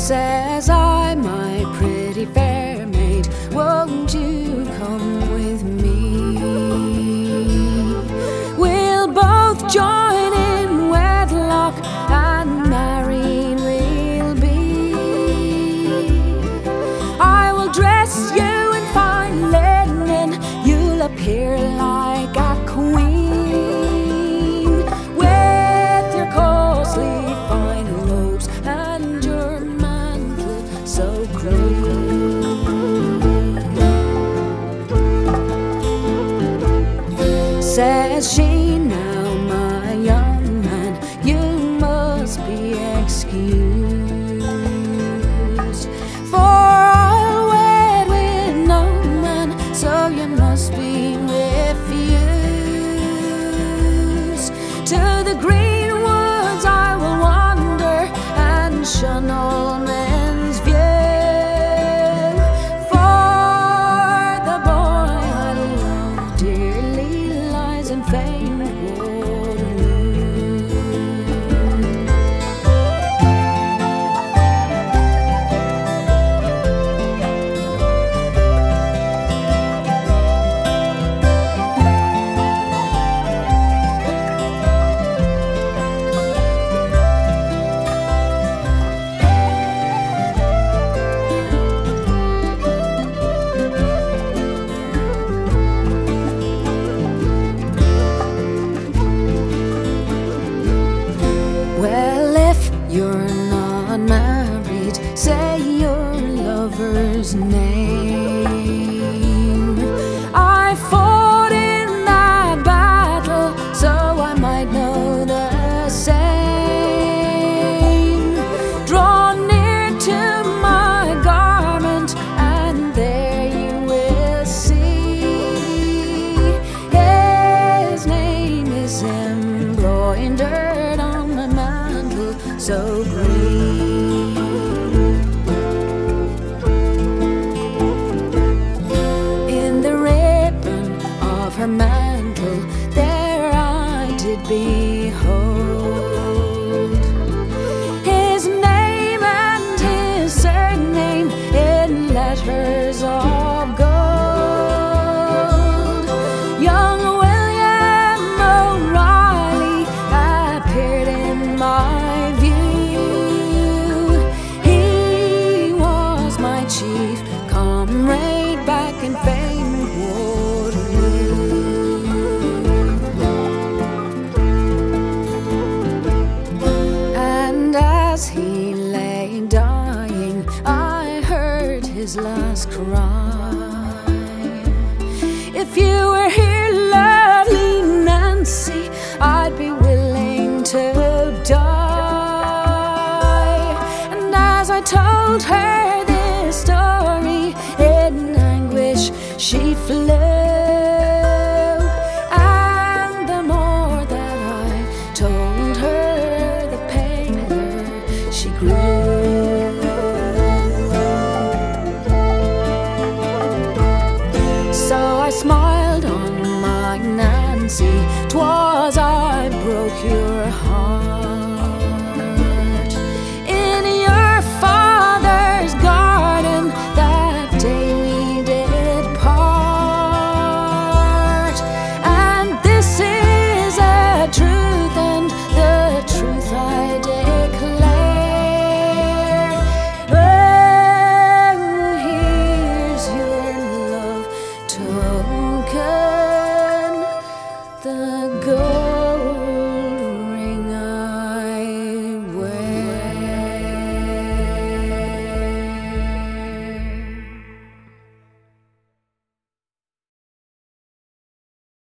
Says I, my pretty fair maid, won't you come with me? We'll both join in wedlock, and married we'll be. I will dress you in fine linen, you'll appear like a queen, with your costly fine robes and your so green. Says she, now my young man, you must be excused, for I'll wed with no man, so you must be refused. To the green woods I will wander, and shun all men's view. Well, if you're not married, say your lover's name. I fought in that battle, so I might know the same. Draw near to my garment, and there you will see. His name is embroidered on my mantle so green. In the ribbon of her mantle there I did behold his name and his surname in letters of gold. Young William O'Reilly appeared in my view. He was my chief comrade back in famed Waterloo. And as he lay dying, I heard his last cry. If you were here, lovely Nancy, I'd be willing to die. And as I told her this story, in anguish she flew. And the more that I told her, the paler she grew. So I smiled on my Nancy, 'twas I broke your heart.